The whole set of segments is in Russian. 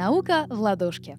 Наука в ладошке.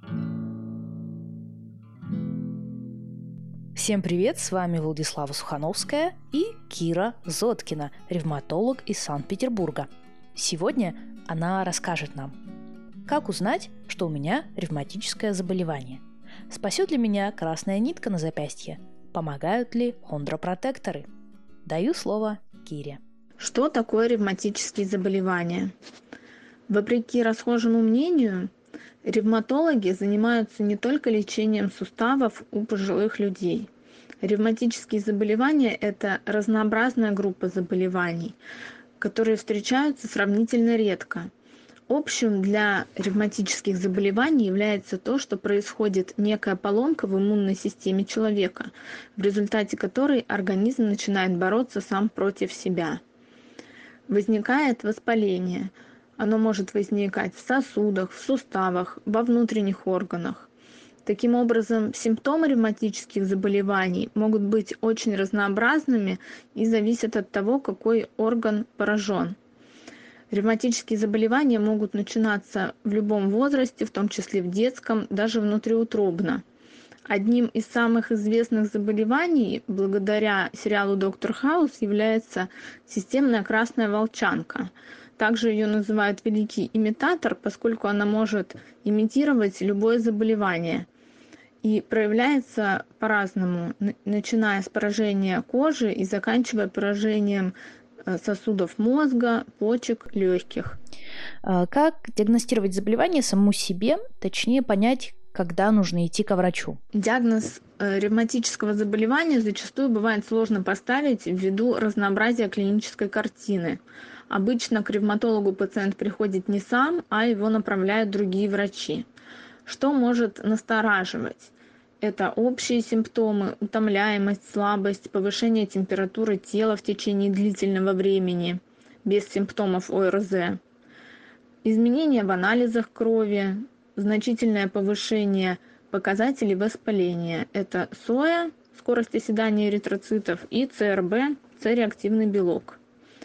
Всем привет, с вами Владислава Сухановская и Кира Зоткина, ревматолог из Санкт-Петербурга. Сегодня она расскажет нам, как узнать, что у меня ревматическое заболевание. Спасет ли меня красная нитка на запястье? Помогают ли хондропротекторы? Даю слово Кире. Что такое ревматические заболевания? Вопреки расхожему мнению, ревматологи занимаются не только лечением суставов у пожилых людей. Ревматические заболевания – это разнообразная группа заболеваний, которые встречаются сравнительно редко. Общим для ревматических заболеваний является то, что происходит некая поломка в иммунной системе человека, в результате которой организм начинает бороться сам против себя. Возникает воспаление. Оно может возникать в сосудах, в суставах, во внутренних органах. Таким образом, симптомы ревматических заболеваний могут быть очень разнообразными и зависят от того, какой орган поражен. Ревматические заболевания могут начинаться в любом возрасте, в том числе в детском, даже внутриутробно. Одним из самых известных заболеваний, благодаря сериалу «Доктор Хаус», является системная красная волчанка. Также ее называют «великий имитатор», поскольку она может имитировать любое заболевание. И проявляется по-разному, начиная с поражения кожи и заканчивая поражением сосудов мозга, почек, легких. Как диагностировать заболевание самому себе, точнее понять, когда нужно идти к врачу? Диагноз ревматического заболевания зачастую бывает сложно поставить ввиду разнообразия клинической картины. Обычно к ревматологу пациент приходит не сам, а его направляют другие врачи. Что может настораживать? Это общие симптомы, утомляемость, слабость, повышение температуры тела в течение длительного времени, без симптомов ОРЗ, изменения в анализах крови, значительное повышение показателей воспаления. Это СОЭ, скорость оседания эритроцитов, и ЦРБ, С-реактивный белок.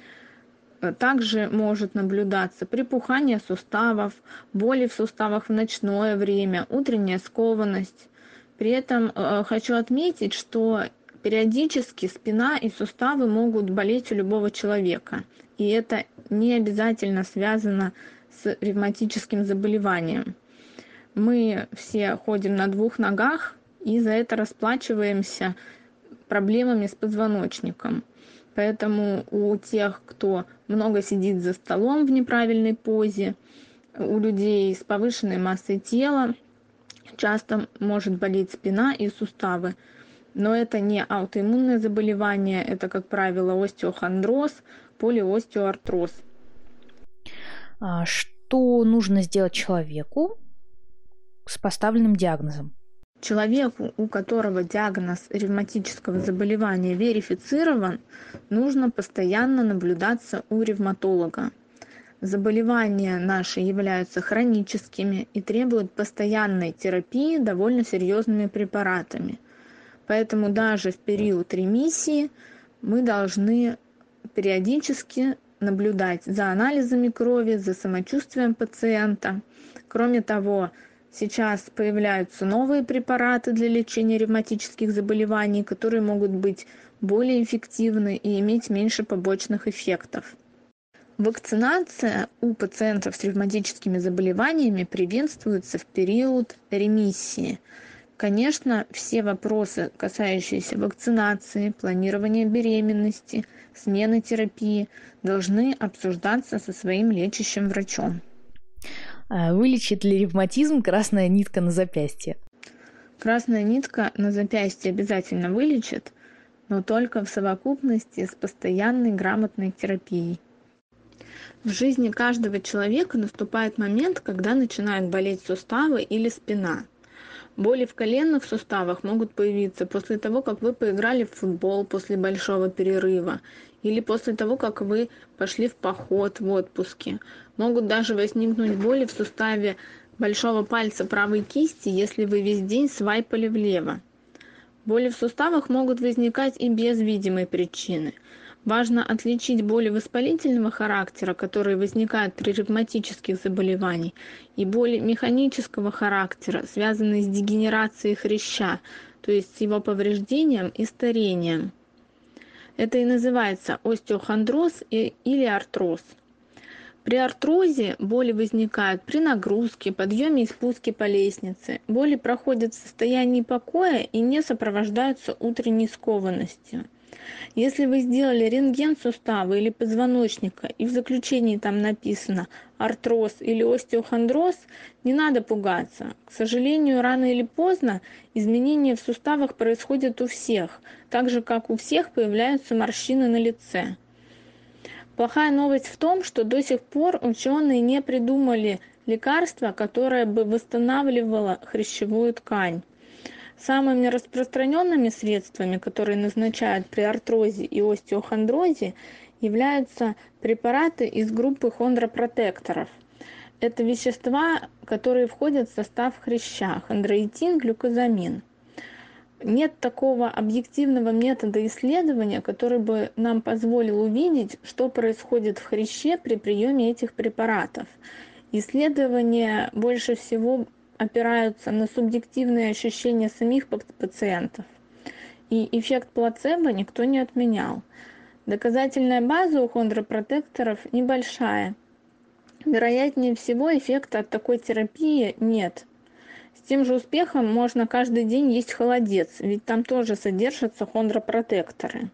Также может наблюдаться припухание суставов, боли в суставах в ночное время, утренняя скованность. При этом хочу отметить, что периодически спина и суставы могут болеть у любого человека. И это не обязательно связано с ревматическим заболеванием. Мы все ходим на двух ногах и за это расплачиваемся проблемами с позвоночником. Поэтому у тех, кто много сидит за столом в неправильной позе, у людей с повышенной массой тела, часто может болеть спина и суставы. Но это не аутоиммунное заболевание, это, как правило, остеохондроз, полиостеоартроз. Что нужно сделать человеку с поставленным диагнозом? Человеку, у которого диагноз ревматического заболевания верифицирован, нужно постоянно наблюдаться у ревматолога. Заболевания наши являются хроническими и требуют постоянной терапии довольно серьезными препаратами. Поэтому даже в период ремиссии мы должны периодически наблюдать за анализами крови, за самочувствием пациента. Кроме того, сейчас появляются новые препараты для лечения ревматических заболеваний, которые могут быть более эффективны и иметь меньше побочных эффектов. Вакцинация у пациентов с ревматическими заболеваниями приветствуется в период ремиссии. Конечно, все вопросы, касающиеся вакцинации, планирования беременности, смены терапии, должны обсуждаться со своим лечащим врачом. Вылечит ли ревматизм красная нитка на запястье? Красная нитка на запястье обязательно вылечит, но только в совокупности с постоянной грамотной терапией. В жизни каждого человека наступает момент, когда начинают болеть суставы или спина. Боли в коленных суставах могут появиться после того, как вы поиграли в футбол после большого перерыва, или после того, как вы пошли в поход в отпуске. Могут даже возникнуть боли в суставе большого пальца правой кисти, если вы весь день свайпали влево. Боли в суставах могут возникать и без видимой причины. Важно отличить боли воспалительного характера, которые возникают при ревматических заболеваниях, и боли механического характера, связанные с дегенерацией хряща, то есть с его повреждением и старением. Это и называется остеохондроз или артроз. При артрозе боли возникают при нагрузке, подъеме и спуске по лестнице. Боли проходят в состоянии покоя и не сопровождаются утренней скованностью. Если вы сделали рентген сустава или позвоночника, и в заключении там написано артроз или остеохондроз, не надо пугаться. К сожалению, рано или поздно изменения в суставах происходят у всех, так же, как у всех появляются морщины на лице. Плохая новость в том, что до сих пор ученые не придумали лекарства, которое бы восстанавливало хрящевую ткань. Самыми распространенными средствами, которые назначают при артрозе и остеохондрозе, являются препараты из группы хондропротекторов. Это вещества, которые входят в состав хряща – хондроитин, глюкозамин. Нет такого объективного метода исследования, который бы нам позволил увидеть, что происходит в хряще при приеме этих препаратов. Исследования больше всего опираются на субъективные ощущения самих пациентов. И эффект плацебо никто не отменял. Доказательная база у хондропротекторов небольшая. Вероятнее всего, эффекта от такой терапии нет. С тем же успехом можно каждый день есть холодец, ведь там тоже содержатся хондропротекторы.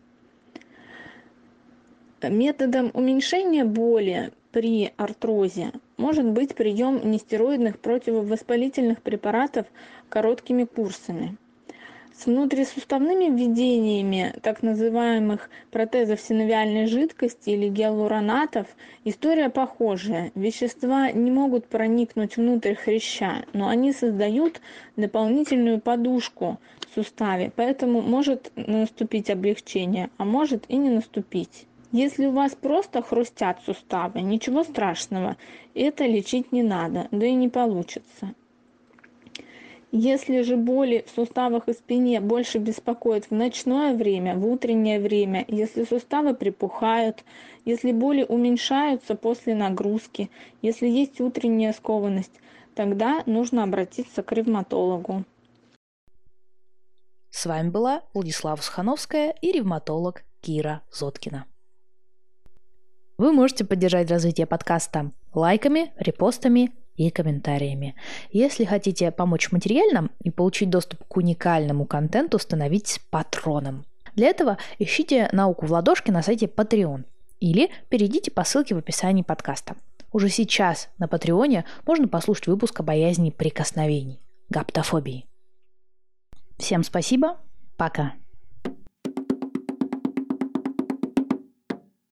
Методом уменьшения боли при артрозе может быть прием нестероидных противовоспалительных препаратов короткими курсами. С внутрисуставными введениями так называемых протезов синовиальной жидкости или гиалуронатов история похожая. Вещества не могут проникнуть внутрь хряща, но они создают дополнительную подушку в суставе, поэтому может наступить облегчение, а может и не наступить. Если у вас просто хрустят суставы, ничего страшного, это лечить не надо, да и не получится. Если же боли в суставах и спине больше беспокоят в ночное время, в утреннее время, если суставы припухают, если боли уменьшаются после нагрузки, если есть утренняя скованность, тогда нужно обратиться к ревматологу. С вами была Владислава Сухановская и ревматолог Кира Зоткина. Вы можете поддержать развитие подкаста лайками, репостами и комментариями. Если хотите помочь материально и получить доступ к уникальному контенту, становитесь патроном. Для этого ищите «Науку в ладошке» на сайте Patreon или перейдите по ссылке в описании подкаста. Уже сейчас на Патреоне можно послушать выпуск о боязни прикосновений, гаптофобии. Всем спасибо, пока!